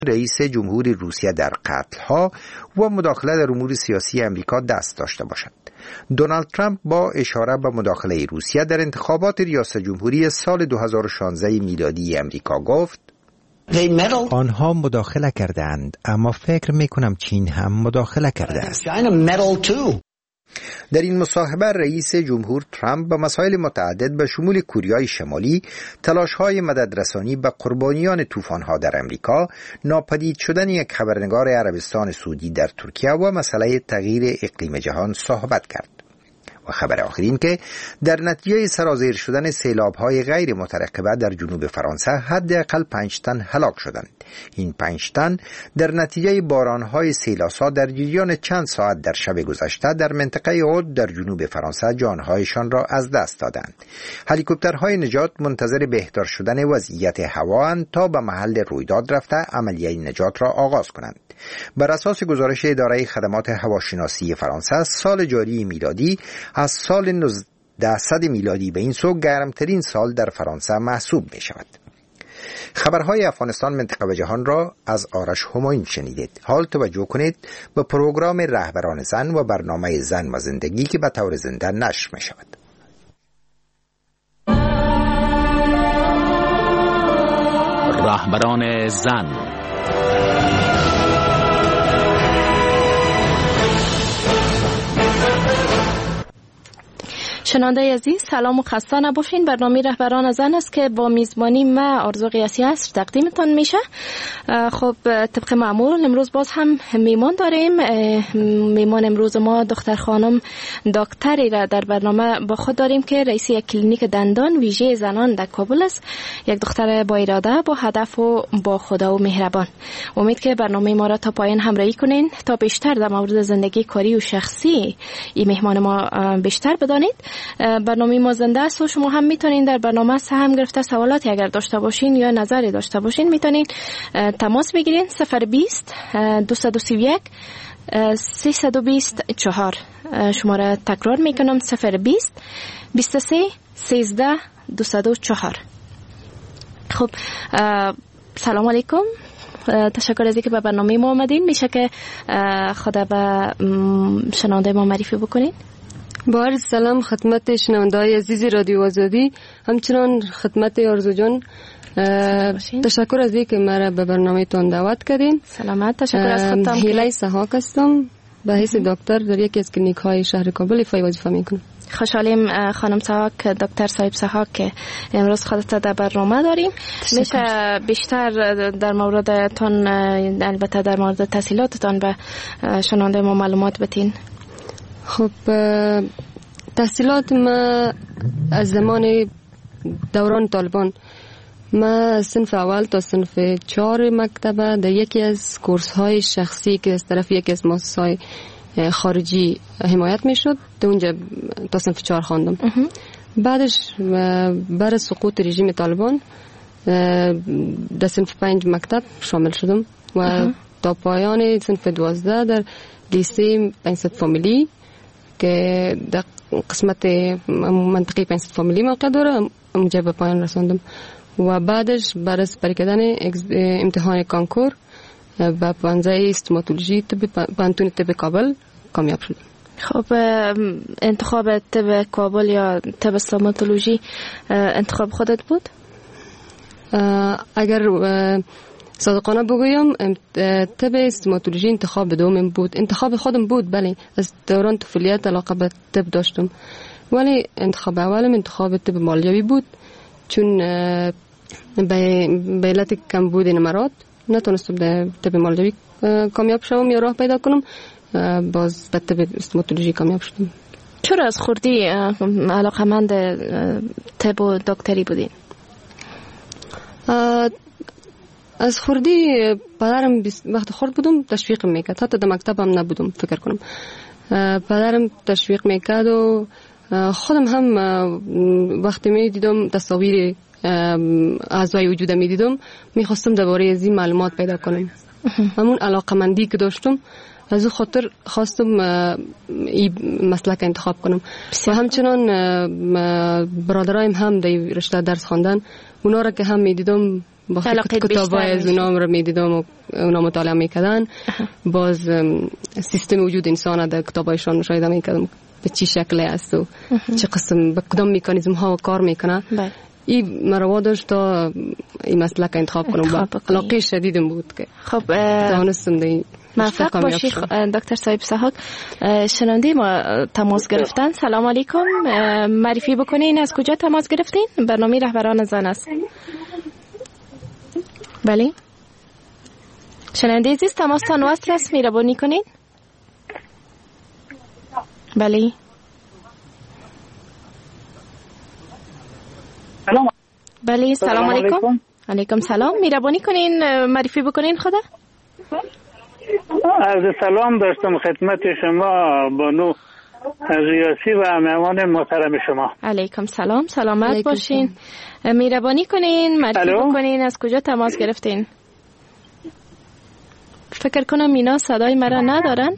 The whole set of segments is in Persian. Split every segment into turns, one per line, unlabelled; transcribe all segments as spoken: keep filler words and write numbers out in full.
رئیس جمهوری روسیه در قتل‌ها و مداخله در امور سیاسی امریکا دست داشته باشد. دونالد ترامپ با اشاره به مداخله روسیه در انتخابات ریاست جمهوری سال دو هزار و شانزده میلادی امریکا گفت:
آنها مداخله کردند، اما فکر میکنم چین هم مداخله کرده است.
در این مصاحبه رئیس جمهور ترامپ به مسائل متعدد به شمول کوریای شمالی، تلاش‌های مددرسانی به قربانیان طوفان‌ها در امریکا، ناپدید شدن یک خبرنگار عربستان سعودی در ترکیه و مسئله تغییر اقلیم جهان صحبت کرد. و خبر آخر این که در نتیجه سرازیر شدن سیلاب‌های غیر مترقبه در جنوب فرانسه حداقل پنج تن هلاک شدند. این پنج تن در نتیجه باران‌های سیلاسا در جریان چند ساعت در شب گذشته در منطقه اود در جنوب فرانسه جان‌هایشان را از دست دادند. هلیکوپترهای نجات منتظر بهتر شدن وضعیت هوااند تا به محل رویداد رفته عملیه نجات را آغاز کنند. بر اساس گزارش اداره خدمات هواشناسی فرانسه، سال جاری میلادی از سال نوزده میلادی به این سو گرمترین سال در فرانسه محسوب می شود. خبرهای افغانستان منطقه و جهان را از آرش همایون شنیدید. حال توجه کنید به پروگرام رهبران زن و برنامه زن و زندگی که به طور زنده نشر می شود.
رهبران زن.
شنونده عزیز، سلام و خسته نباشین. برنامه رهبران زن است که با میزبانی من آرزو قیاسی است تقدیمتان میشه. خب طبق معمول امروز باز هم میمان داریم. میمان امروز ما دختر خانم دکتری را در برنامه با خود داریم که رئیس یک کلینیک دندان ویژه زنان در کابل است. یک دختر با اراده، با هدف و با خدا و مهربان. امید که برنامه ما را تا پایان همراهی کنین تا بیشتر در مورد زندگی کاری و شخصی این مهمان ما بیشتر بدانید. برنامه ما زنده است و شما هم میتونین در برنامه سهم گرفته سوالاتی اگر داشته باشین یا نظری داشته باشین میتونین تماس بگیرین. صفر بیست دویست و سی و یک سیصد و بیست چهار. شماره تکرار میکنم: صفر بیست بیست و سه سیزده دویست و چهار. خب سلام علیکم. تشکر از اینکه به برنامه ما آمدین. میشه که خود به شنونده ما معرفی بکنین؟
با عرض سلام خدمت شنونده‌های عزیز رادیو آزادی، همچنان خدمت آرزو جان. تشکر از اینکه مرا به برنامه تان دعوت کردین.
سلامت. تشکر از خودتان.
هیلای سحاق هستم، به حیث دکتر در یکی از کلینیک‌های شهر کابل ایفای وظیفه میکنم.
خوشحالیم خانم سحاق، دکتر صاحب سحاق که امروز خودت در برنامه داریم. میشه بیشتر در مورد تان، البته در مورد تحصیلاتتان به شنونده ما معلومات بدین؟
خب تحصیلات ما از زمان دوران طالبان، ما صنف اول تا صنف چهار مکتبه در یکی از کورس های شخصی که از طرف یکی از مؤسسات خارجی حمایت می شد در اونجا تا صنف چهار خواندم. بعدش بعد از سقوط رژیم طالبان در صنف پنج مکتب شامل شدم و تا پایان صنف دوازده در لیسه پنجصد فامیلی که در قسمت منطقه پنجصد فامیلی موقع داره اونجا به پایان رساندم و بعدش بعد از پری کردن امتحان کانکور به پانزه استوماتولوژی پانتون طب کابل کامیاب شدم.
خب انتخاب طب کابل یا طب استوماتولوژی انتخاب خودت بود؟
اگر صادقانه بگویم طب استوماتولوژی انتخاب دومم بود. انتخاب خودم بود، بله، از دوران طفولیت علاقه به طب داشتم، ولی انتخاب اولم انتخاب طب مالیوی بود، چون به علت کمبود نمرات نتونستم در طب مالیوی کامیاب شوم یا راه پیدا کنم، باز به طب استوماتولوژی کامیاب شدم.
چرا از خوردی علاقه‌مند طب و دکتری بودین؟
از خوردی پدرم وقت خورد بودم تشویق میکرد، حتی در مکتبم نبودم فکر کنم. پدرم تشویق میکرد و خودم هم وقتی میدیدم تصاویر اعضای وجودم میدیدم میخواستم درباره از این معلومات پیدا کنم. همون علاقمندی که داشتم از اون خاطر خواستم این مسلک انتخاب کنم. و همچنان برادرایم هم در رشته درس خواندن، اونا را که هم میدیدم با کتابای از اونام رو میدیدم و اونا مطالعه میکردن. باز سیستم وجود انسان در کتابایشان مشاهده میکردم به چی شکلی است و چه قسم به کدام مکانیزم ها کار میکنه. این مرا داشت تا این مسئله که انتخاب کنم با علاقه شدیدم بود که
خب
توانستم دی
موفق باشی دکتر صاحب سحاق. شنونده ما تماس گرفتن. سلام علیکم، معرفی بکنین از کجا تماس گرفتین؟ برنامه رهبران زن است. بله شنونده عزیز تماستان وصل است، مهربانی کنین. بله
سلام.
بله سلام علیکم. علیکم سلام، مهربانی کنین معرفی بکنین خدا.
عرض سلام داشتم خدمت شما بانو ریاسی و مهمان محترم شما.
علیکم سلام، سلامت باشین. مهربانی کنین معرفی بکنین از کجا تماس گرفتین. فکر کنم اینا صدای مرا ندارن.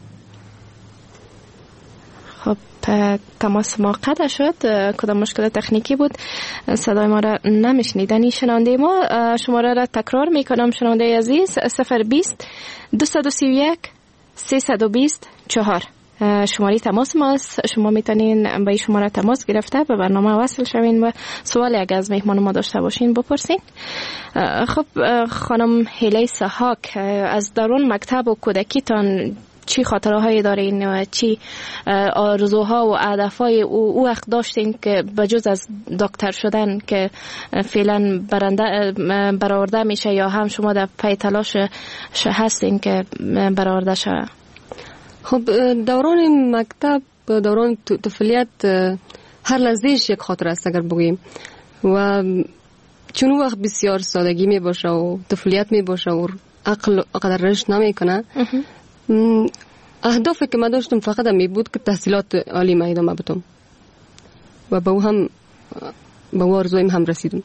خب تماس ما قطع شد، کدام مشکل تکنیکی بود، صدای ما را نمیشنیدن. شنونده ما شماره را تکرار میکنم شنونده عزیز، صفر بیست دویست و سی و یک سیصد و بیست چهار شماره تماس ماست. شما میتونین با این شماره تماس گرفته به برنامه وصل شوین و سوال اگر از مهمان ما داشته باشین بپرسین. خب خانم هیلی سحاق، از دوران مکتب و کودکیتان چی خاطرهایی دارین و چی آرزوها و اهدافهای او وقت داشتین که بجز از دکتر شدن که فعلا برنده برآورده میشه یا هم شما در پی تلاش هستین که برآورده شه؟
خب دوران مکتب، دوران طفولیت هر لحظهش یک خاطر است اگر بگوییم، و چون وقت بسیار سادگی می باشه و طفولیت می باشه و عقل قدر رشد نمی کنه. اهدافی که من داشتم فقط می بود که تحصیلات عالی ما ادامه بدم و به او هم به او آرزویم هم رسیدم.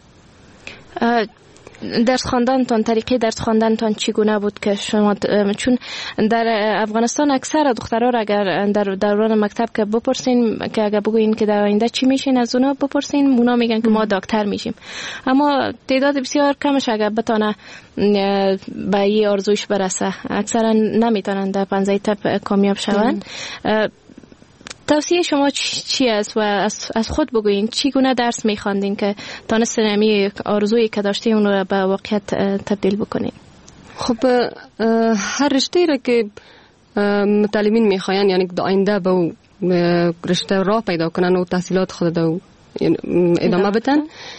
درس خواندنتان، طریقه درس خواندنتان چگونه بود که شما، چون در افغانستان اکثر دخترها را اگر در دوران مکتب که بپرسین که اگر بگوین که در آینده چی میشین از اونا بپرسین، اونا میگن که ما دکتر میشیم، اما تعداد بسیار کمش اگر بتونه به این آرزوش برسه اکثرا نمیتونن در پنزه طب کامیاب شون. توصیه شما چی است و از خود بگوین چگونه درس میخواندین که تانستین امی آرزویی که داشتین اون رو به واقعیت تبدیل بکنین؟
خب هر رشته را که متعلمین میخواین، یعنی در آینده به رشته راه پیدا کنن و تحصیلات خود دو ادامه بدن،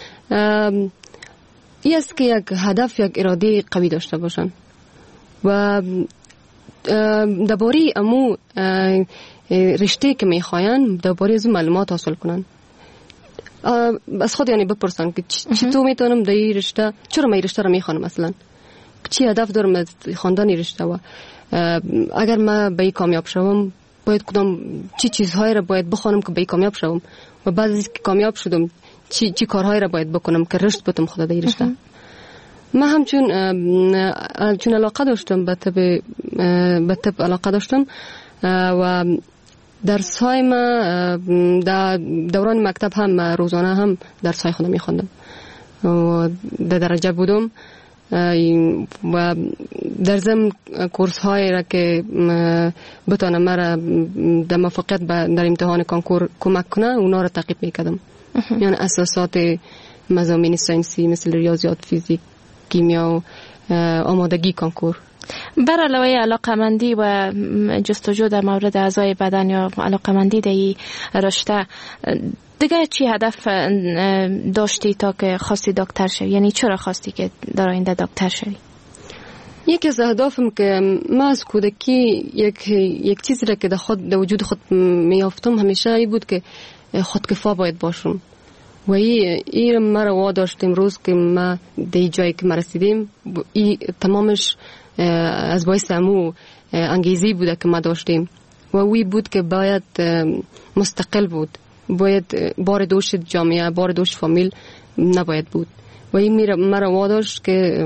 این است که یک هدف، یک اراده قوی داشته باشن و درباره امو رشته که میخواین درباره از معلومات حاصل کنن. از خود یعنی بپرسن که چطور میتونم در این رشته، چرا من این رشته را میخوانم، مثلا چی هدف دارم از خواندن این رشته و اگر من به این کامیاب شوم باید کدام چی چیزهایی را باید بخوانم که به این کامیاب شوم و بعد از که کامیاب شدم چی چی کارهایی را باید بکنم که رشد بتم خود در این رشته. من همچون چون علاقه داشتم به طب به طب علاقه داشتم و درس های ما در دوران مکتب هم روزانه هم درس های خودم میخوندم و در درجه بودم و در ضمن کورس های را که بتونم مرا در موفقیت در امتحان کنکور کمک کنه اونا را تعقیب میکردم. یعنی اساسات مضامین ساینسی مثل ریاضیات، فیزیک، کیمیا و آمادگی کنکور.
بر علاوه علاقمندی و جستجو در مورد اعضای بدن یا علاقمندی در این رشته دیگه چی هدف داشتی تا که خواستی دکتر شوی؟ یعنی چرا خواستی که در آینده دکتر شوی؟
یکی از اهدافم که من از کودکی یک یک چیزی را که در خود در وجود خود میافتم همیشه ای بود که خودکفا باید باشم و این این مرا واداشت امروز که ما در جایی که ما رسیدیم این تمامش از باعث امو انگیزی بوده که ما داشتیم و وی بود که باید مستقل بود، باید بار دوش جامعه، بار دوش فامیل نباید بود و این مرا واداشت که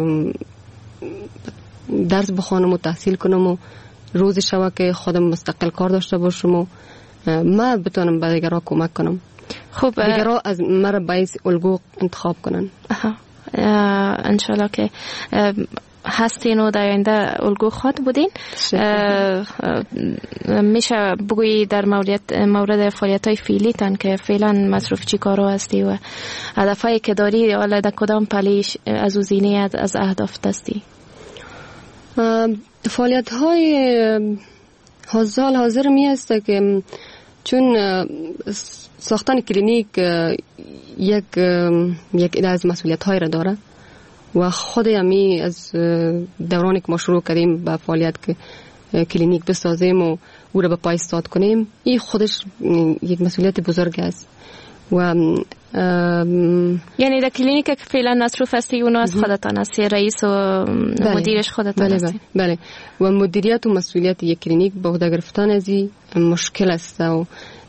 درس بخوانم و تحصیل کنم و روز شوا که خودم مستقل کار داشته باشم و ما بتونم به دیگرها کمک کنم. خب دیگرها از مرا باید الگو انتخاب کنن.
انشالله که هستین و در آینده الگو خود بودین. میشه بگویی در مورد مورد فعالیت های فعلی تان که فعلا مصروف چی کارو هستی و هدفهایی که داری حالا در کدام پلیش از زینه از اهداف دستی؟
فعالیت های حاضر حاضر می است که چون ساختن کلینیک یک یک از مسئولیت های را داره و خود همی از دورانی که ما شروع کردیم به فعالیت که کلینیک بسازیم و او را به پای استاد کنیم، این خودش یک مسئولیت بزرگ است. و
یعنی در کلینیک که فعلا مصروف هستی اونو از خودتان هستی، رئیس و بله. مدیرش خودتان
بله
هستی؟
بله. و مدیریت و مسئولیت یک کلینیک به عهده گرفتن از این مشکل است و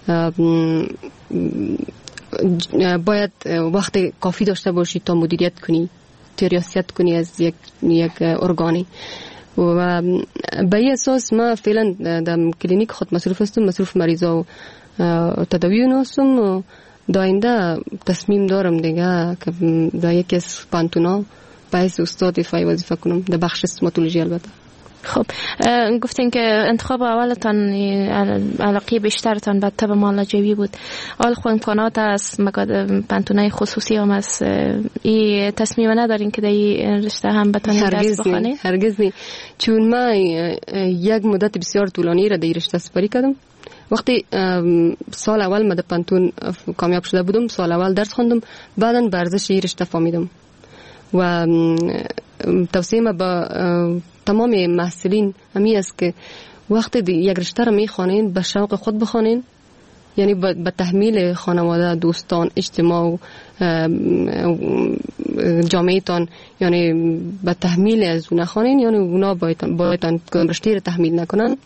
باید وقت کافی داشته باشی تا مدیریت کنی، ریاست کنی از یک یک ارگانی. و به این اساس ما فعلا در کلینیک خود مصروف هستم، مصروف مریضا و تداوی اونها هستم و در آینده تصمیم دارم دیگه که در یکی از پانتونا باعث استاد دفاعی وظیفه کنم در بخش استوماتولوژی. البته
خب گفتین که انتخاب اولتان علاقه بیشترتان به طب معالجوی بود. آل خو امکانات از پانتونای خصوصی هم از این تصمیم ندارین که در این رشته هم بتانید درس بخوانید؟
هرگز نی. چون ما یک مدت بسیار طولانی را در این رشته سپری کردم. وقتی سال اول مد پانتون کامیاب شده بودم، سال اول درس خوندم، بعداً به ارزش این رشته فهمیدم و توصیه ما با تمام محصلین همی است که وقتی یک رشته را میخوانین به شوق خود بخوانین، یعنی به تحمیل خانواده، دوستان، اجتماع و جامعه تان، یعنی به تحمیل از اون نخوانین، یعنی اونا باید رشته را تحمیل نکنن.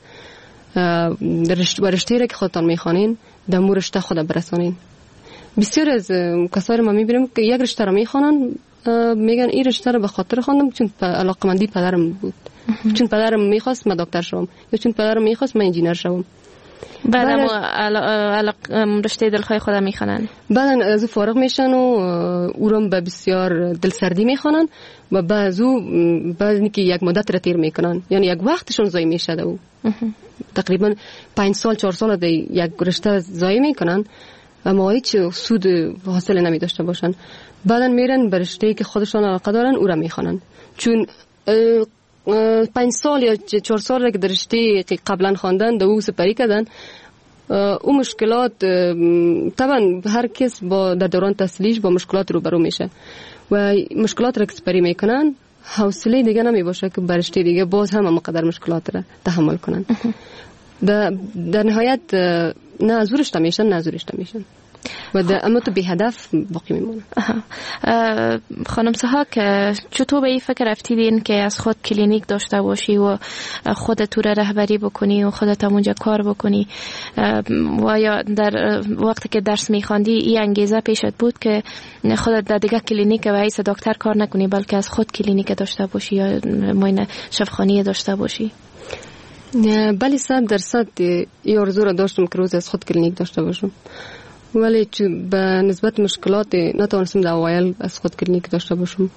رشته را که خودتان میخوانین در مو رشته خود برسانین. بسیار از کسایی ما میبینیم که یک رشته را میخوانن، میگن این رشته رو به خاطر خواندم چون علاقمندی پدرم بود، چون پدرم میخواست من دکتر شوم، یا چون پدرم میخواست من انجینر شوم.
بعدم علاق رشته دلخواه خودم میخوانن،
بعدن از او فارغ میشن و او رو به بسیار دلسردی میخوانن و بعد او بعد اینکه یک مدت را تیر میکنن، یعنی یک وقتشون ضایع میشه. او تقریبا پنج سال چهار سال در یک رشته ضایع میکنن اما هیچ سود حاصل نمی داشته باشن. بعداً میرن به رشته‌ای که خودشان علاقه دارن او را میخوانن، چون پنج سال یا چهار سال که در رشته قبلا خواندن در او سپری کردن، او مشکلات طبعا هر کس با در دوران تحصیلیش با مشکلات روبرو میشه و مشکلات را که سپری میکنن حوصله دیگه نمی باشه که بر رشته دیگه باز هم مقدر مشکلات را تحمل کنن. در, در نهایت نه از رشته میشن نه از رشته میشن و در اما تو بی هدف باقی میمونه.
خانم سحاک، چطور به این فکر رفتیدین که از خود کلینیک داشته باشی و خودت تو را رهبری بکنی و خودت هم اونجا کار بکنی و یا در وقتی که درس میخواندی این انگیزه پیشت بود که خودت در دیگه کلینیک و حیث دکتر کار نکنی بلکه از خود کلینیک داشته باشی یا معاینه شفاخانه داشته باشی؟
بله صد درصد این آرزو را داشتم که روز از خود کلینیک داشته باشم، ولی به نسبت مشکلات نتوانستم در اوایل از خود کلینیک داشته باشم.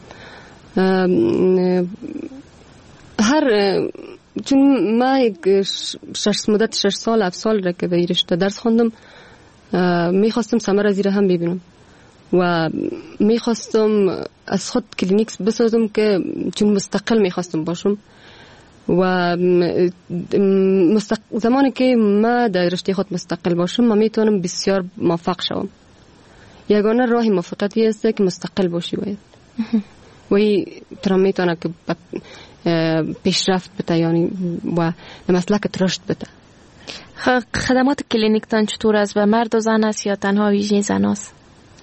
هر چون ما شش مدت شش سال هفت سال را که در رشته درس خواندم میخواستم ثمر از این هم ببینم و میخواستم از خود کلینیک بسازم که چون مستقل میخواستم باشم و مستق... زمانی که ما در رشته خود مستقل باشم ما میتونم بسیار موفق شوم. یگانه راه موفقیتی است که مستقل باشی باید و این ترا میتونه که پیشرفت بده، یعنی و در مسلکت رشد بده.
خدمات کلینیک تان چطور است؟ به مرد و زن است یا تنها ویژه زن است؟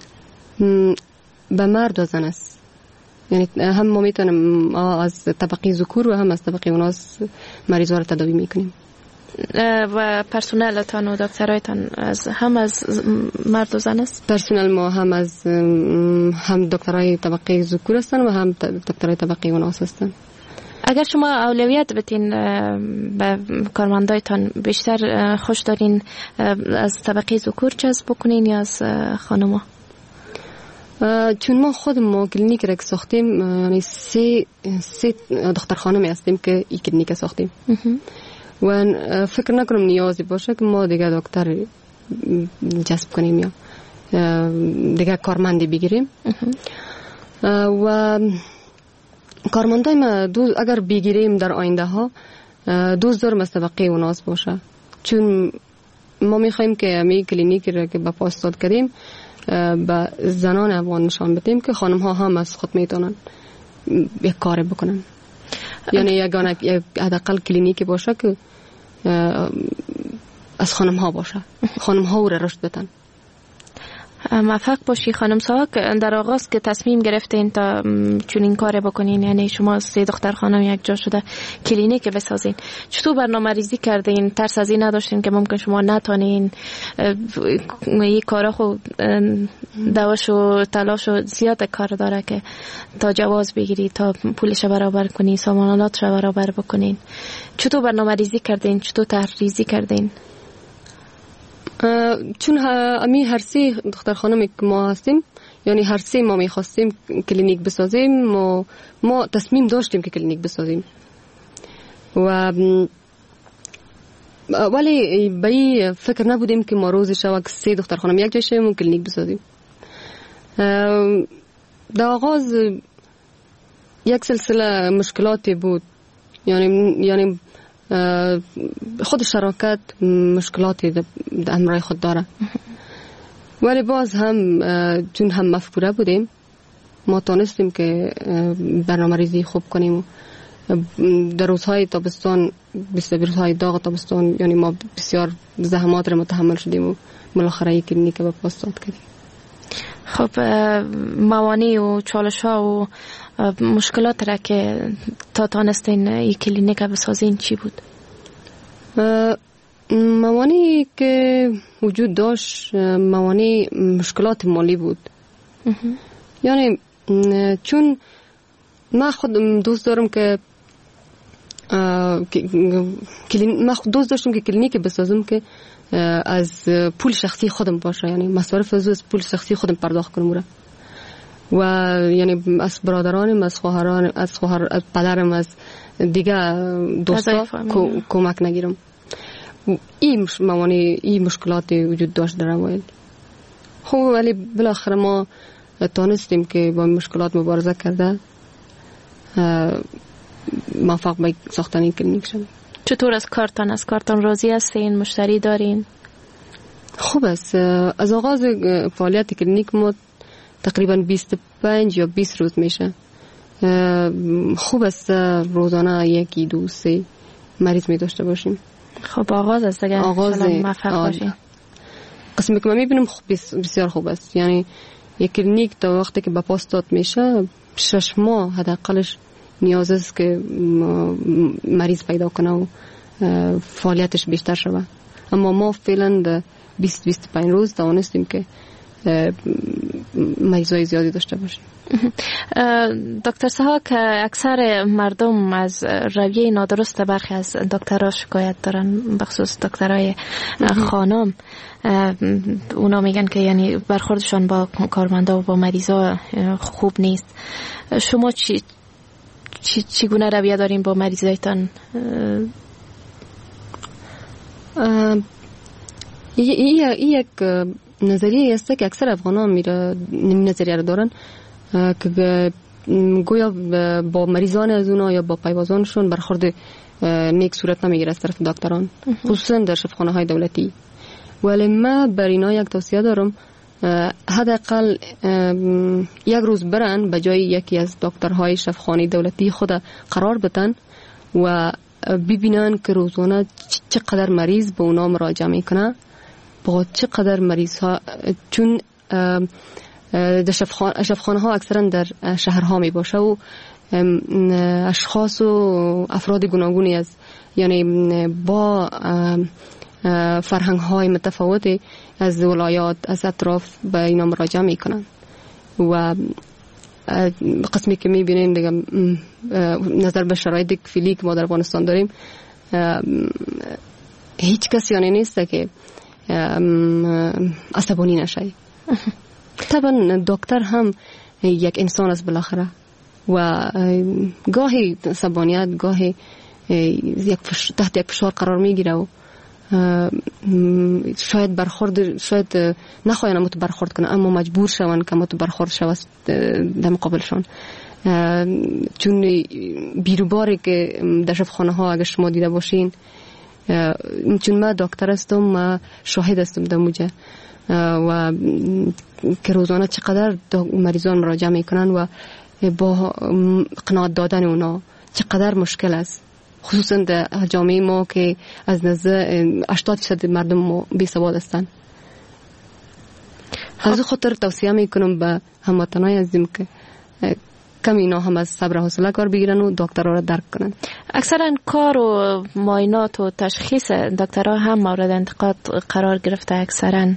به مرد و زن است، یعنی هم ما میتونیم از طبقه ذکور و هم از طبقه اوناس مریضا رو تداوی میکنیم.
و پرسنلتان و دکترایتان از هم از مرد و زن است؟
پرسنل ما هم از هم دکترای طبقه ذکور هستن و هم دکترای طبقه اوناس هستن.
اگر شما اولویت بتین به کارمندایتان بیشتر خوش دارین از طبقه ذکور جذب بکنین یا از خانما؟
چون ما خود ما کلینیک را ساختیم، یعنی سه سه دخترخانه می هستیم که این کلینیک ساختیم و فکر نکنم نیازی باشه که ما دیگه دکتر جذب کنیم یا دیگه کارمندی بگیریم. و کارمندای ما دو اگر بگیریم در آینده ها دوست دارم از طبقه اوناس باشه، چون ما میخوایم که امی کلینیکی را که به پا استاد کردیم به زنان افغان نشان بدیم که خانم ها هم از خود میتونن یک کار بکنن. یعنی یگانه حداقل کلینیکی باشه که از خانم ها باشه، خانم ها را رشد بدن.
موفق باشی خانم ساک. در آغاز که تصمیم گرفتین تا چون این کار بکنین، یعنی شما سه دختر خانم یک جا شده کلینیک بسازین، چطور برنامه ریزی کردین؟ ترس از این نداشتین که ممکن شما نتونین؟ این کارا خود دواش و تلاش و زیاد کار داره که تا جواز بگیری، تا پولش برابر کنی، سامانات رو برابر بکنین. چطور برنامه ریزی کردین؟ چطور طرح ریزی کردین؟
چون امی هر سه دختر خانمی که ما هستیم، یعنی هر سه ما میخواستیم کلینیک بسازیم، ما, ما تصمیم داشتیم که کلینیک بسازیم و ولی به این فکر نبودیم که ما روز شب سه دختر خانم یک جای شیم و کلینیک بسازیم. در آغاز یک سلسله مشکلاتی بود، یعنی یعنی خود شراکت مشکلاتی در همراه خود داره، ولی باز هم چون هم مفکوره بودیم ما تانستیم که برنامه ریزی خوب کنیم. در روزهای تابستان، روزهای داغ تابستان، یعنی ما بسیار زحمات را متحمل شدیم و بالاخره یک کلینیک به پا استاد کردیم.
خب موانع و چالش ها و مشکلات را که تا تانستین این کلینیک بسازین چی بود؟
موانعی که وجود داشت موانع مشکلات مالی بود. یعنی چون من خود دوست دارم که من دوست داشتم که کلینیک بسازم که از پول شخصی خودم باشه، یعنی مصارف از پول شخصی خودم پرداخت کنم و یعنی از برادرانم، از خواهرانم، از خواهر از پدرم، از دیگه دوستا کمک نگیرم. این موانع این مشکلاتی وجود داشت در اوایل. خب ولی بالاخره ما تانستیم که با مشکلات مبارزه کرده موفق به ساختن کلینیک شدیم.
چطور از کارتان از کارتان راضی هستین؟ مشتری دارین؟
خوب است. از آغاز فعالیت کلینیک ما تقریبا بیست و پنج یا بیست روز میشه. خوب است روزانه یکی دو سه مریض می داشته باشیم.
خب آغاز است دیگه.
آغاز
موفق باشین.
قسمی که من میبینم بسیار خوب است. یعنی یک کلینیک تا وقتی که به پا استاد میشه شش ماه حداقلش نیاز است که مریض پیدا کنه و فعالیتش بیشتر شود. اما ما فعلا بیست بیست و پنج روز توانستیم که مریضای زیادی داشته باشیم.
دکتر سحاک، اکثر مردم از رویه نادرست برخی از دکترها شکایت دارن، بخصوص دکترای خانم. اونا میگن که یعنی برخوردشان با کارمندا و با مریضا خوب نیست. شما چی چی چگونه رویه دارین با مریضایتان؟
این یک نظریه است که اکثر افغانان میره نمی نظریه رو دارن که گویا با مریضان از اونا یا با پیوازانشون برخورد نیک صورت نمیگیره از طرف دکتران، خصوصا در شفاخانه های دولتی. ولی من بر اینا یک توصیه دارم، حداقل یک روز برن به جای یکی از دکترهای شفاخانه دولتی خود قرار بدن و ببینن که روزانه چقدر مریض به اونا مراجعه میکنه، با چقدر مریض ها، چون در شفاخانه ها اکثرا در شهرها می باشه و اشخاص و افراد گوناگونی از یعنی با فرهنگ های متفاوتی از ولایات از اطراف به اینا مراجعه می کنن و قسمی که می بینیم دیگه نظر به شرایط فعلی که ما در افغانستان داریم هیچ کسی یعنی نیست که عصبانی نشه. طبعا دکتر هم یک انسان است بالاخره و گاهی عصبانیت گاهی یک تحت یک فشار قرار میگیره و شاید برخورد شاید نخواهند مت برخورد کنه اما مجبور شوند که مت برخورد شود در مقابلشان، چون بیروباری که در شفاخانه ها اگر شما دیده باشین، چون من دکتر هستم ما شاهد هستم در موجه و که روزانه چقدر مریضان مراجعه میکنن و با قناعت دادن اونا چقدر مشکل است، خصوصا در جامعه ما که از نظر هشتاد درصد مردم ما بی سواد هستند. از خاطر توصیه میکنم به هموطنان عزیزم که کم اینا هم از صبر و حوصله کار بگیرن و دکترها را درک کنن.
اکثرا کار و معاینات و تشخیص دکترها هم مورد انتقاد قرار گرفته. اکثرا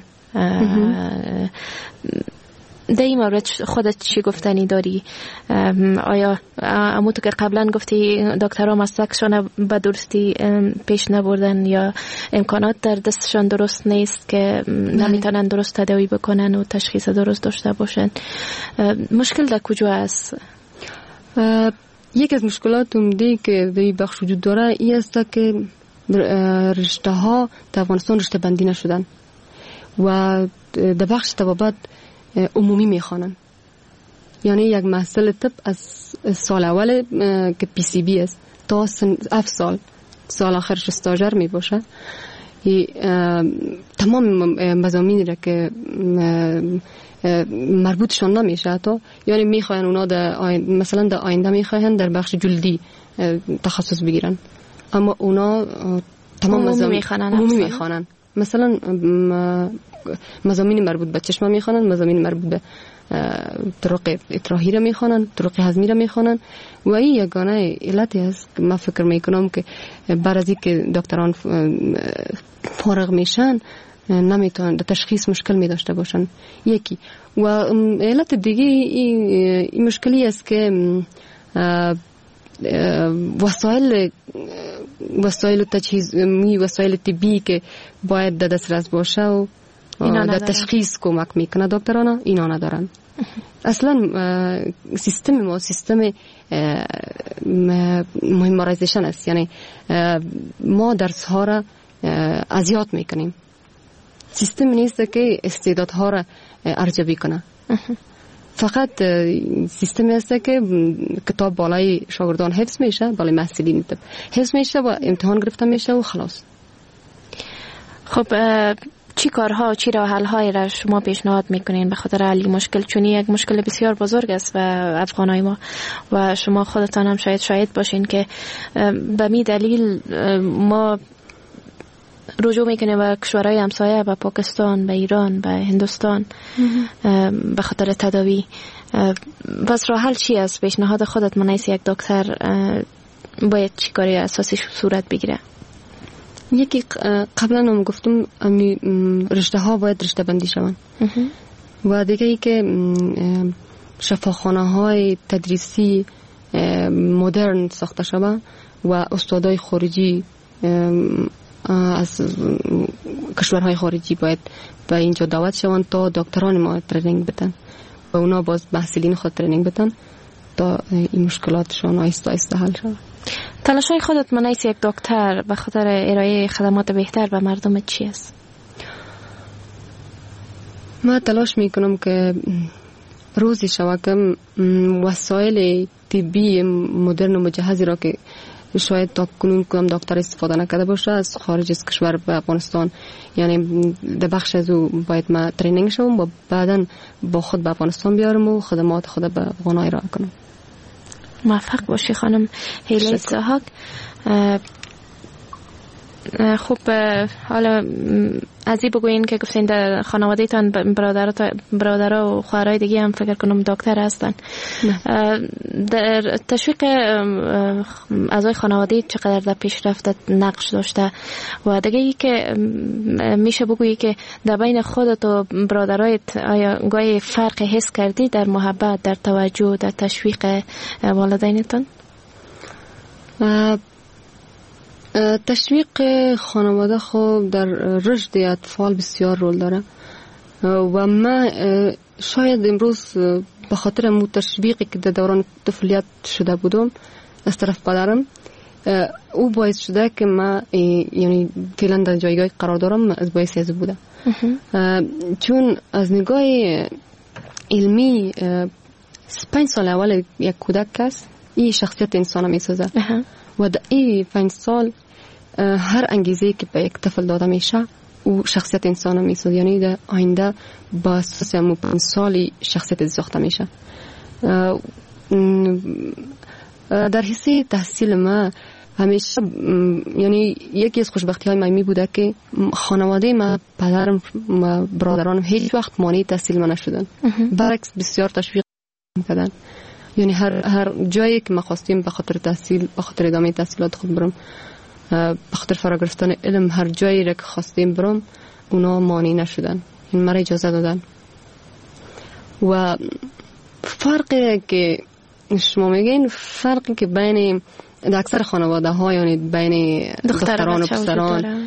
در این مورد خودت چی گفتنی داری؟ آیا اموتو که قبلا گفتی دکترها مسلکشان به درستی پیش نبردن یا امکانات در دستشان درست نیست که نمیتونن درست تداوی بکنن و تشخیص درست داشته باشن، مشکل در کجا است؟
یکی از مشکلات عمده که در این بخش وجود داره این است که رشته ها در افغانستان رشته بندی نشدن و در بخش طبابت عمومی میخوانن، یعنی یک محصل طب از سال اول که پی سی بی است تا هفت سال سال آخرش استاژر می باشه، تمام مضامینی را که مربوطشان نمیشه حتی، یعنی میخواین اونا در آینده مثلا در آینده میخواین در بخش جلدی تخصص بگیرن اما اونا تمام مضامین عمومی میخوانن، مثلا مضامین مربوط به چشم میخوانن، مضامین مربوط به طرق اطراحی را میخوانن، طرق هضمی را میخوانن و این یگانه علتی است که من فکر میکنم که بعد از اینکه دکتران فارغ میشن نمیتونن در تشخیص مشکل می داشته باشن. یکی و علت دیگه این مشکلی است که وسایل وسایل تجهیزی وسایل طبی که باید در دسترس باشه و در تشخیص کمک میکنه دکتران اینا ندارن. اصلا سیستم ما سیستم مهماریزیشن است، یعنی ما درس ها را ازیاد میکنیم، سیستم نیست که استعدادها را ارزیابی کنه، فقط سیستمی است که کتاب بالای شاگردان حفظ میشه، بالای محصلین طب حفظ میشه و امتحان گرفته میشه و خلاص.
خب چی کارها چی راه حل هایی را شما پیشنهاد میکنین به خاطر حل مشکل؟ چون یک مشکل بسیار بزرگ است و افغانای ما و شما خودتان هم شاید شاید باشین که به می دلیل ما رجوع میکنه به کشورهای همسایه، به پاکستان، به ایران، به هندوستان به خاطر تداوی. بس راه حل چی است؟ پیشنهاد خودت من یک دکتر باید چی کاری اساسی صورت بگیره؟
یکی قبلا هم گفتم رشته ها باید رشته بندی شوند و دیگه ای که شفاخانه های تدریسی مدرن ساخته شوند و استادای خارجی از کشورهای خارجی باید به اینجا دعوت شوند تا دکتران ما ترینینگ بدن و اونا باز محصلین خود ترینینگ بدن تا این مشکلاتشون آیسته آیسته حل شود.
تلاشای خودت منیس یک دکتر به خاطر ارائه خدمات بهتر به مردم چی است؟
من تلاش میکنم که روزی شود که وسایل طبی مدرن و مجهزی را که شاید تا کنون کدام دکتر استفاده نکرده باشه از خارج از کشور به افغانستان، یعنی در بخش از او باید ما ترینینگ شوم و بعدا با خود به افغانستان بیارم و خدمات خود به افغانای ارائه کنم.
موفق باشی خانم هیله ساحق. خوب حالا از این بگوین که گفتین در خانواده تان برادرها و خواهرای دیگه هم فکر کنم دکتر هستن، در تشویق اعضای خانواده چقدر در پیشرفت نقش داشته و دیگه ای که میشه بگویی که در بین خودت و برادرایت آیا گاهی فرق حس کردی در محبت، در توجه، در تشویق والدینتان؟
تشویق خانواده خود در رشد اطفال بسیار رول داره و من شاید امروز به خاطر مو تشویقی که در دوران طفولیت شده بودم از طرف پدرم، او باعث شده که من یعنی فعلا در جایگاه قرار دارم. از باعث از بوده چون از نگاه علمی پنج سال اول یک کودک کس این شخصیت انسان می سازه و در این پنج سال هر انگیزه که به یک طفل داده میشه او شخصیت انسان می سازه، یعنی در آینده با اساس همون پنج سالی شخصیت ساخته میشه. در حصه تحصیل ما همیشه یعنی یکی از خوشبختی های من می بوده که خانواده ما، پدرم و برادرانم هیچ وقت مانع تحصیل من نشدن، برعکس بسیار تشویق میکردن. یعنی هر هر جایی که ما خواستیم به خاطر تحصیل، به خاطر ادامه تحصیلات خود برم، به خاطر فرا گرفتن علم، هر جایی را که خواستیم برم اونا مانع نشدن، این مرا اجازه دادن. و فرقی که شما میگین، فرقی که بین در اکثر خانواده ها یعنی بین دختران و پسران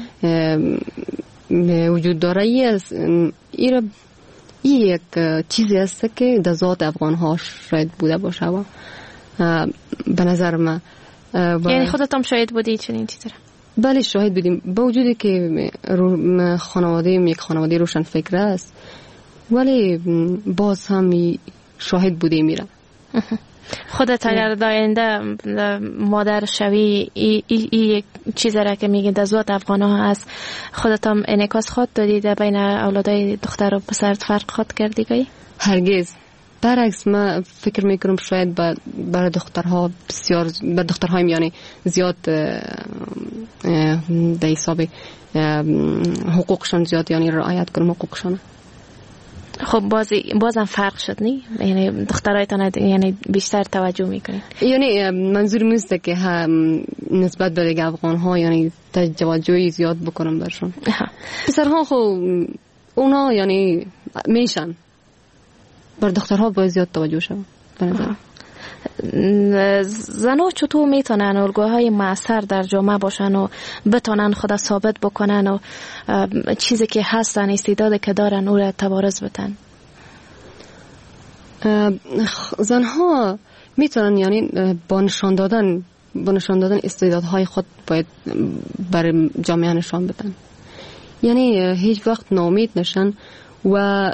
وجود داره، این یک چیزی است که در ذات افغان ها شاید بوده باشه و به نظر من.
یعنی خودت هم شاید بودی چنین چیزی؟
بله شاهد بودیم، با وجودی که خانواده یک خانواده روشن فکر است ولی باز هم شاهد بودیم میره.
خودت اگر در آینده مادر شوی ای, ای, ای چیزی را که میگی در ذات افغان ها هست، خودت هم انعکاس خود دادی در بین اولادای دختر و پسر فرق خود کردی گایی؟
هرگز، برعکس من فکر میکنم شاید برای دخترها بسیار، بر دخترهای میانی زیاد در حساب حقوقشان زیاد یعنی رعایت کنم حقوقشان.
خب بازی بازم فرق شد نی؟ یعنی دخترایتان یعنی بیشتر توجه میکنین؟
یعنی منظور نیست که نسبت به دیگه افغان ها یعنی توجهی زیاد بکنم برشون. پسرها خب اونا یعنی میشن، بر دخترها باید زیاد توجه شد به نظر.
زنها چطور میتونن الگوهای مؤثر در جامعه باشن و بتونن خود ثابت بکنن و چیزی که هستن، استعدادی که دارن او را تبارز بدن؟
زنها میتونن یعنی با نشان دادن با نشان دادن استعدادهای خود باید بر جامعه نشان بدن، یعنی هیچ وقت ناامید نشن و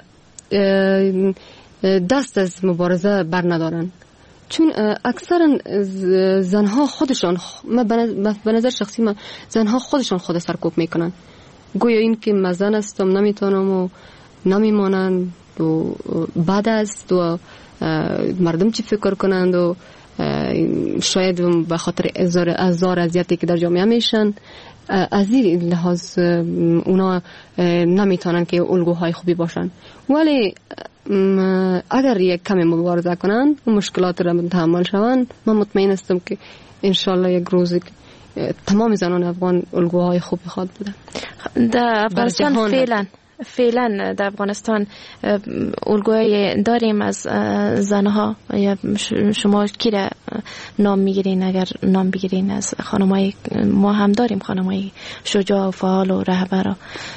دست از مبارزه بر ندارن. چون اکثرا زنها خودشان، من به نظر شخصی من زنها خودشان خود سرکوب میکنن، گویا این که من زن هستم نمیتونم و نمیمانن و بعد است و مردم چی فکر کنند و شاید به خاطر ازار ازار اذیتی که در جامعه میشن از این لحاظ اونا نمیتونن که الگوهای خوبی باشن. ولی اگر یک کمی مبارزه کنن و مشکلات را تحمل شون، من مطمئن هستم که انشالله یک روزی تمام زنان افغان الگوهای خوبی خواهد بودن.
در افغانستان فعلا فعلا در افغانستان الگوهای داریم از زنها، یا شما کی را نام میگیرین؟ اگر نام بگیرین از خانمای ما هم داریم، خانمای شجاع و فعال و رهبر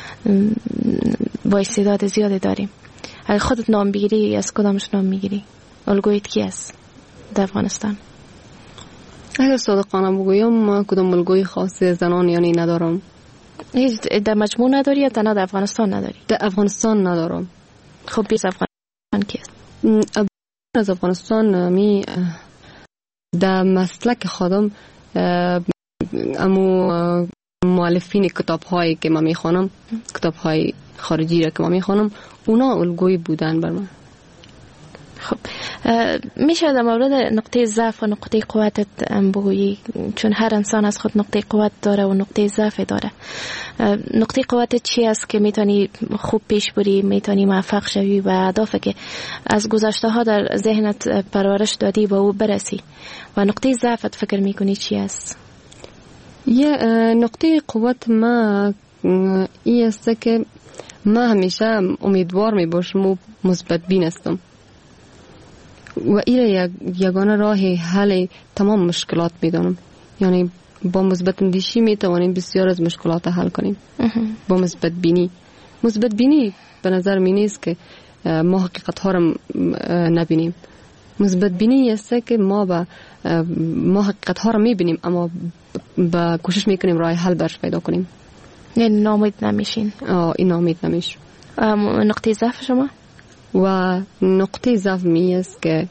با استعداد زیادی داریم. اگر خودت نام بگیری از کدامش نام میگیری؟ الگویت کی است در افغانستان؟
اگر صادقانه بگویم ما کدام الگوی خاصی زنان یعنی ندارم.
هیچ در مجموع نداری یا تنها در افغانستان نداری؟
در افغانستان ندارم.
خب بیز افغانستان کی است؟
از افغانستان می در مسلک خودم امو مؤلفین کتاب هایی که من میخوانم، کتاب های خارجی را که من میخوانم، اونا الگوی بودن بر من.
خب میشه در مورد نقطه ضعف و نقطه قوتت بگویی؟ چون هر انسان از خود نقطه قوت داره و نقطه ضعف داره. نقطه قوتت چی است که میتونی خوب پیش بری، میتونی موفق شوی و اهدافی که از گذشته ها در ذهنت پرورش دادی با او برسی؟ و نقطه ضعفت فکر میکنی چی است؟
یه نقطه قوت ما این است که من همیشه امیدوار می باشم و مثبت بین هستم و این یگانه راه حل تمام مشکلات میدانم. یعنی با مثبت اندیشی می توانیم بسیار از مشکلات حل کنیم. با مثبت بینی مثبت بینی به نظر می نیست که ما حقیقت ها را نبینیم. مثبت بینی است که ما با ما حقیقت ها را میبینیم اما با کوشش میکنیم راه حل برش پیدا کنیم.
یعنی ناامید نمیشین؟
آه این ناامید نمیشیم.
نقطه ضعف شما؟
و نقطه ضعف می است که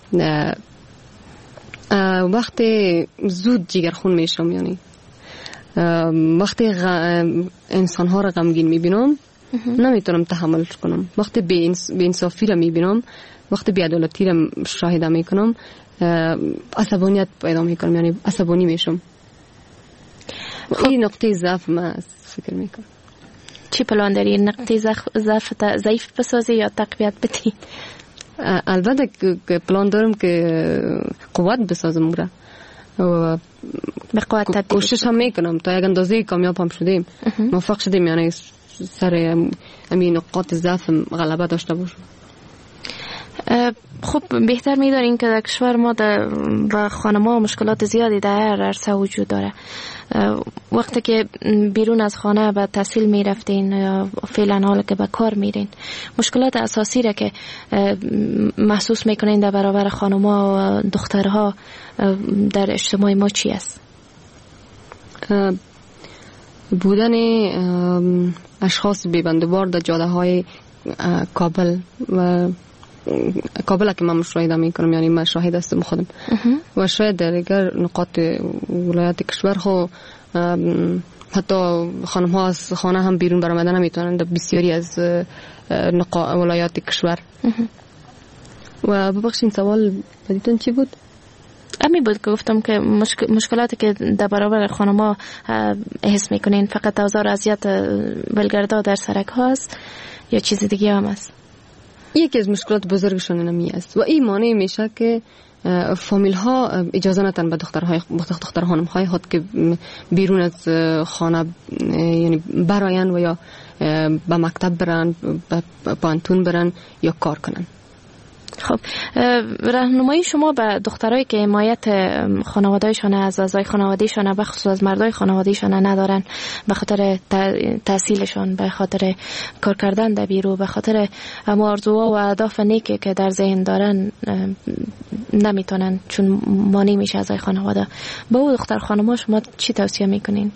وقتی زود جگرخون میشم، یعنی وقتی انسان ها را غمگین میبینم نمیتونم تحمل کنم. وقتی بی انصافی را میبینم، وقتی بی‌عدالتی را شاهد میکنم، عصبانیت پیدا میکنم، یعنی عصبانی میشم. این نقطه ضعف ما فکر میکنم.
چی پلان داری نقطه ضعف ضعیف بسازی یا تقویت بدی؟
البته پلان دارم که قوت بسازم را و
به قوت تبدیل
کوشش هم میکنم تا یک اندازه کامیاب هم شدیم، موفق شدیم، یعنی سر همین نقاط ضعف غلبه داشته باشم.
خب بهتر می‌دارین که در کشور ما و خانم‌ها مشکلات زیادی در هر عرصه وجود داره. وقتی که بیرون از خانه به تحصیل می‌رفتین یا فعلا حالا که به کار میرین، مشکلات اساسی را که محسوس می‌کنین در برابر خانم‌ها و دخترها در اجتماع ما چی است؟
بودن اشخاص بی‌بندوبار در جاده‌های کابل و کابل که من مشاهده میکنم، یعنی من شاهد هستم خودم و شاید در دیگر نقاط ولایت کشور خو حتی خانم ها از خانه هم بیرون برآمدن نمیتونن در بسیاری از ولایات کشور. و ببخشید سوال بدیتون چی بود؟
امی بود که گفتم که مشک... مشکلاتی که در برابر خانم‌ها حس میکنین فقط اوزار اذیت ولگردا در سرک هاست یا چیز دیگه هم است؟
یکی از مشکلات بزرگشون اینمی است و این معنی میشه که فامیل ها اجازه ندن به دخترهای دختر خانم های خود که بیرون از خانه یعنی براین و یا به مکتب برن، به پانتون برن یا کار کنن.
خب راهنمایی شما به دخترایی که حمایت خانواده‌شان از اعضای خانواده‌شان به خصوص از مردای خانواده‌شان ندارن، به خاطر تحصیلشان، به خاطر کار کردن در بیرون، به خاطر آرزوها و اهداف نیکی که در ذهن دارن نمیتونن چون مانع میشه اعضای خانواده، با او دختر خانم‌ها شما چی توصیه میکنین؟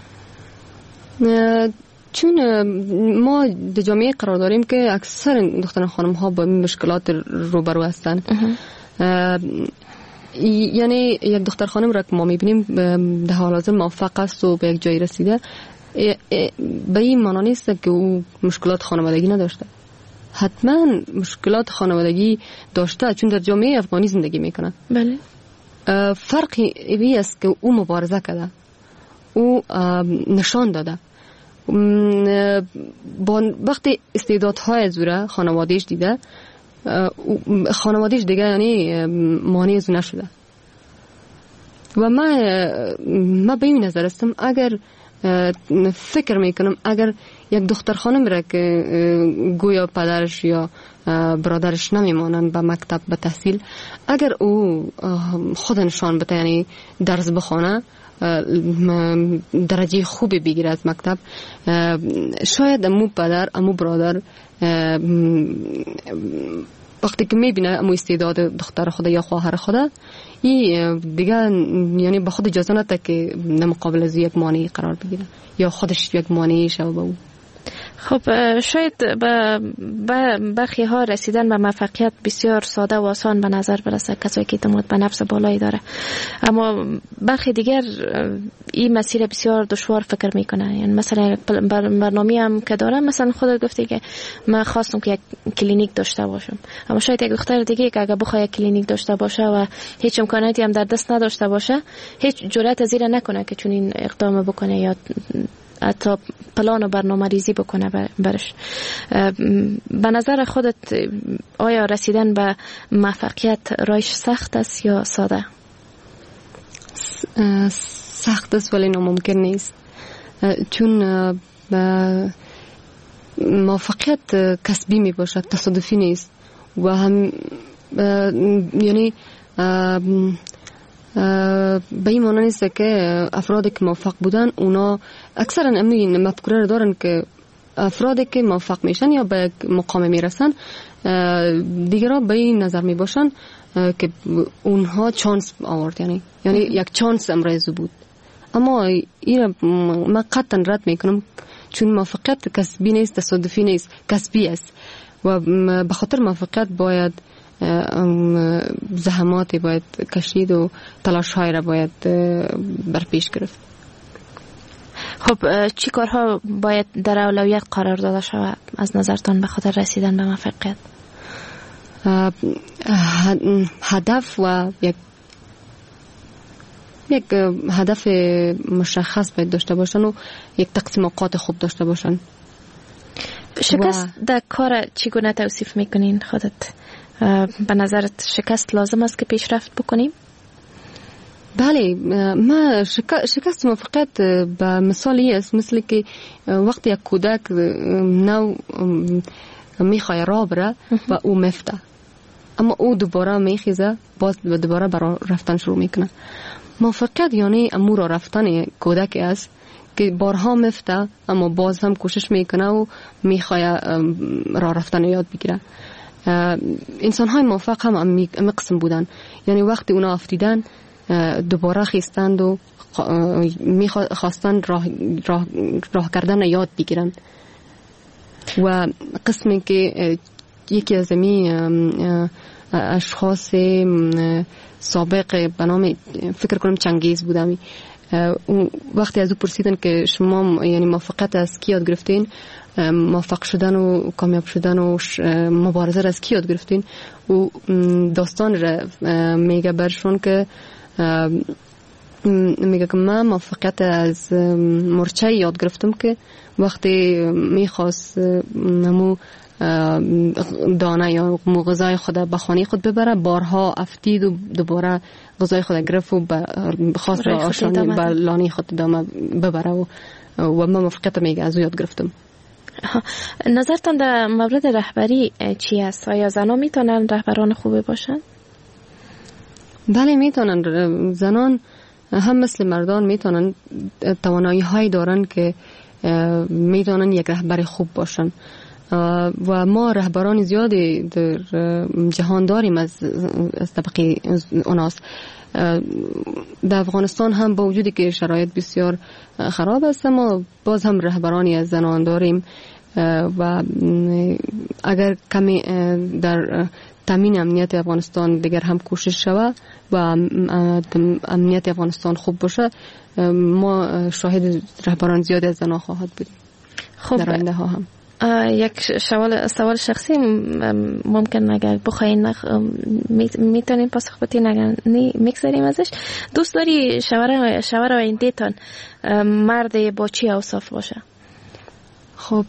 چون ما در جامعه قرار داریم که اکثر دختران خانم ها با مشکلات روبرو هستند. یعنی یک دختر خانم را که ما میبینیم در حال حاضر موفق است و به یک جایی رسیده، به این معنا نیست که او مشکلات خانوادگی نداشته. حتما مشکلات خانوادگی داشته، چون در جامعه افغانی زندگی میکنه.
بله.
فرقی این است که او مبارزه کرده، او نشان داده. با وقتی استعدادهای زوره خانوادهش دیده، خانوادهش دیگه یعنی مانع از نشده. و من من به این نظر هستم اگر فکر میکنم اگر یک دختر خانم را که گویا پدرش یا برادرش نمیمانند به مکتب به تحصیل، اگر او خود نشان بده، یعنی درس بخونه، درجه خوبی بگیره از مکتب، شاید امو پدر امو برادر وقتی که میبینه امو استعداد دختر خود یا خواهر خود، این دیگه یعنی به خود اجازه نده که در مقابل از یک مانعی قرار بگیره یا خودش یک مانعی شو به او.
خب شاید به برخی ها رسیدن به موفقیت بسیار ساده و آسان به نظر برسه، کسایی که اعتماد به نفس بالایی داره، اما برخی دیگر این مسیر بسیار دشوار فکر میکنه. یعنی مثلا برنامه هم که دارم، مثلا خودت گفتی که من خواستم که یک کلینیک داشته باشم، اما شاید یک دختر دیگه که اگه بخواد یک کلینیک داشته باشه و هیچ امکاناتی هم در دست نداشته باشه، هیچ جرأت زیر نکنه که چون این اقدام بکنه یا حتی پلان و برنامه ریزی بکنه برش. به نظر خودت آیا رسیدن به موفقیت رایش سخت است یا ساده؟
سخت است ولی ناممکن نیست، چون موفقیت کسبی می باشد، تصادفی نیست و هم یعنی به این معنی نیست که افرادی که موفق بودن اونا اکثرا امین مفکوره دارن که افرادی که موفق میشن یا به مقام میرسن دیگران به این نظر می باشن که اونها چانس آورد، یعنی یعنی یک چانس امروز بود. اما این من قطعا رد میکنم، چون موفقیت کسبی نیست، تصادفی نیست، کسبی است و به خاطر موفقیت باید زحماتی باید کشید و تلاش های را باید بر پیش گرفت.
خب چی کارها باید در اولویت قرار داده شود از نظرتان به خاطر رسیدن به موفقیت؟
هدف و یک یک هدف مشخص باید داشته باشن و یک تقسیم اوقات خوب داشته باشن.
شکست و... در کار چگونه توصیف میکنین خودت؟ به نظرت شکست لازم است که پیشرفت بکنیم؟
بله، ما شکست موفقیت به مثالی است مثل که وقتی یک کودک نو میخواه را بره و او مفته، اما او دوباره میخیزه باز دوباره برای رفتن شروع میکنه. موفقیت یعنی امور را رفتن کودک است که بارها مفته اما باز هم کوشش میکنه و میخواه را رفتن یاد بگیره. انسان های موفق هم امی قسم بودن، یعنی وقتی اونا افتیدن دوباره خیستند و میخواستند راه, راه, راه کردن یاد بگیرن. و قسمی که یکی از امی اشخاص سابق به نام فکر کنم چنگیز بودم، وقتی از او پرسیدن که شما یعنی موفقیت از کی یاد گرفتین، موفق شدن و کامیاب شدن و مبارزه از کی یاد گرفتین، و داستان را میگه برشون که میگه که من موفقیت از مرچه یاد گرفتم که وقتی میخواست نمو دانه یا غذای خود به خانه خود ببره، بارها افتید و دوباره غذای خود گرفت و خواست را آشانی به لانه خود دامه ببره و, و من موفقیت میگه از او یاد گرفتم.
نظرتان در مورد رهبری چی است؟ آیا زنان میتونن رهبران خوبی باشن؟
بله میتونن. زنان هم مثل مردان میتونن، توانایی هایی دارن که میتونن یک رهبر خوب باشن و ما رهبران زیادی در جهان داریم از, از طبقه اوناس. در افغانستان هم با وجودی که شرایط بسیار خراب است اما باز هم رهبرانی از زنان داریم و اگر کمی در تامین امنیت افغانستان دیگر هم کوشش شود و امنیت افغانستان خوب باشه، ما شاهد رهبران زیاد از زنان خواهد بودیم.
خب
در آینده ها هم
یک سوال سوال شخصی ممکن اگر بخواین میتونین پاسخ بدین، اگر نی میگذاریم ازش. دوست داری شوهر شوهر آینده‌تان مرد با چی اوصاف باشه؟
خب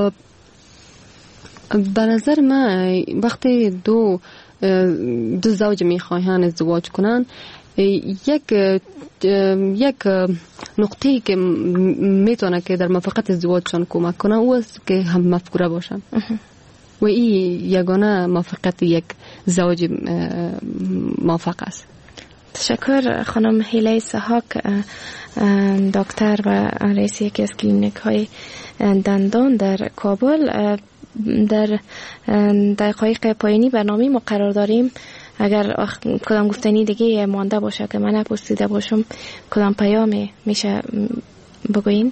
به نظر من وقتی دو دو زوج میخواهن ازدواج کنن، یک یک نقطه‌ای که میتونه که در موفقیت ازدواجشان کمک کنه او است که هم مفکوره باشن و این یگانه موفقیت یک زوج موفق است.
تشکر خانم هیله سحاک، دکتر و رئیس یکی از کلینیک های دندان در کابل. در دقایق پایانی برنامه ما قرار داریم. اگر کدام گفتنی دیگه مانده باشه که من نپرسیده باشم، کدام پیامی میشه بگوین؟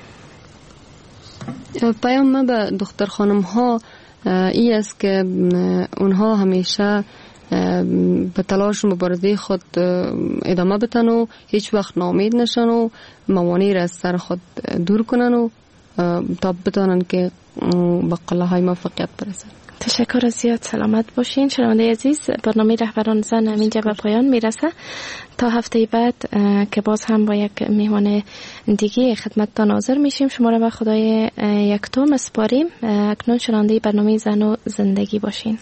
پیام من به دختر خانم ها ای است که اونها همیشه به تلاش و مبارزه خود ادامه بدن و هیچ وقت ناامید نشن و موانع را از سر خود دور کنن و تا بتونن که به قله های موفقیت برسن.
تشکر زیاد، سلامت باشین. شنونده عزیز، برنامه رهبران زن همینجا به پایان میرسه. تا هفته بعد که باز هم با یک مهمان دیگه خدمتتان حاضر میشیم. شما را به خدای یکتام اسپاریم. اکنون شنونده برنامه زن و زندگی باشین.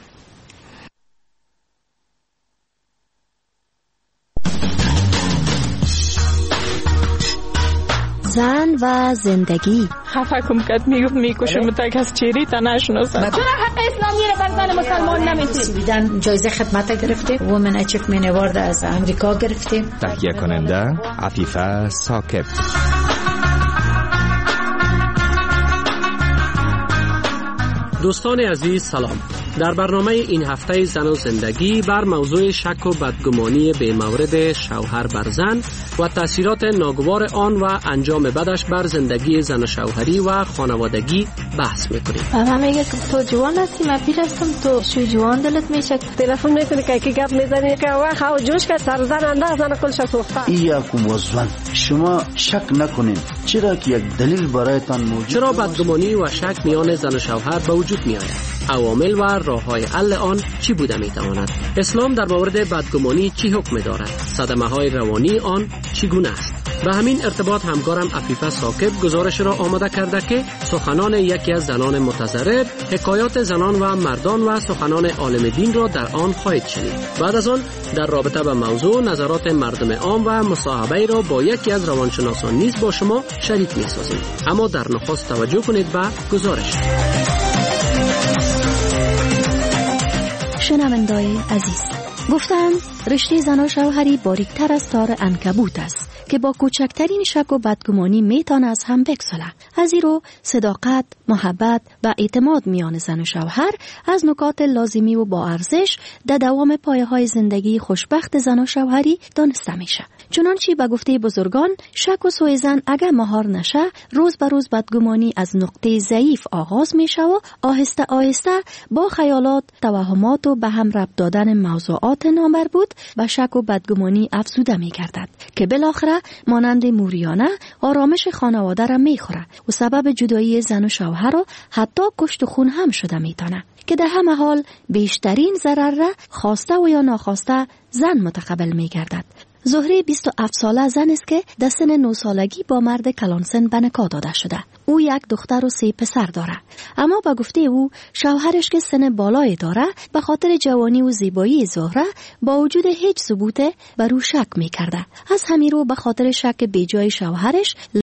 زن و زندگی.
خفه کم کد میگفت میکشم تا کس چیری تا نشناسد.
چرا حق اسلامی رو بر زن مسلمان نمیتونی؟
بیدن جایزه خدمت گرفته، وومن اچیومنت اوارد از امریکا گرفته.
تهیه کننده عفیفه ساکب.
دوستان عزیز سلام. در برنامه این هفته زن و زندگی بر موضوع شک و بدگمانی به مورد شوهر بر زن و تأثیرات ناگوار آن و انجام بدش بر زندگی زن و شوهری و خانوادگی بحث میکنیم.
بابا میگه که تو جوان هستی، من پیر هستم، تو شو جوان دلت میشه. تلفن میکنی که کی گپ میزنی که وا خو جوش که سر زن انداز زن کلش سوخته.
ایاکم وزن شما شک نکنین، چرا که یک دلیل برایتان موجود.
چرا بدگمانی و شک میان زن و شوهر به وجود می آید؟ عوامل و راه‌های حل آن چی بوده میتواند؟ اسلام در مورد بدگمانی چی حکم دارد؟ صدمه های روانی آن چگونه است؟ به همین ارتباط همکارم عفیفه ثاقب گزارش را آماده کرده که سخنان یکی از زنان متضرر، حکایات زنان و مردان و سخنان عالم دین را در آن خواهید شنید. بعد از آن در رابطه به موضوع نظرات مردم عام و مصاحبه را با یکی از روانشناسان نیز با شما شریک می‌سازیم. اما در نخست توجه کنید به گزارش.
شنوندگان عزیز، گفتند رشته زن و شوهری باریکتر از تار عنکبوت است که با کوچکترین شک و بدگمانی میتونه از هم بگسله. از این رو صداقت، محبت و اعتماد میان زن و شوهر از نکات لازمی و با ارزش در دوام پایه های زندگی خوشبخت زن و شوهری دانسته میشه. چنانچه به گفته بزرگان شک و سوء ظن اگر مهار نشه، روز به روز بدگمانی از نقطه ضعیف آغاز میشه و آهسته آهسته با خیالات، توهمات و به هم ربط دادن موضوعات نامربوط به شک و بدگمانی افزوده میگردد که بالاخره مانند موریانه آرامش خانواده را میخوره و سبب جدایی زن و شوهر و حتی کشت و خون هم شده میتونه که در همه حال بیشترین ضرر را خواسته و یا ناخواسته زن متقبل میگردد. زهره بیست و هفت ساله زن است که در سن نه سالگی با مرد کلانسن به نکاح داده شده. او یک دختر و سه پسر داره. اما با گفته او شوهرش که سن بالایی داره به خاطر جوانی و زیبایی زهره با وجود هیچ ثبوت بر او شک میکرده. از همین رو به خاطر شک بیجای شوهرش